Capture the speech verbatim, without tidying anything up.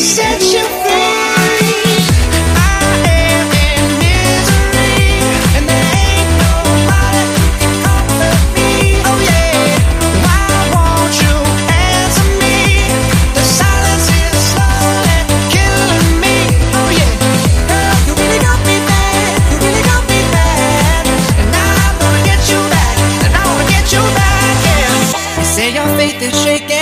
set you free. Say your faith is shaking.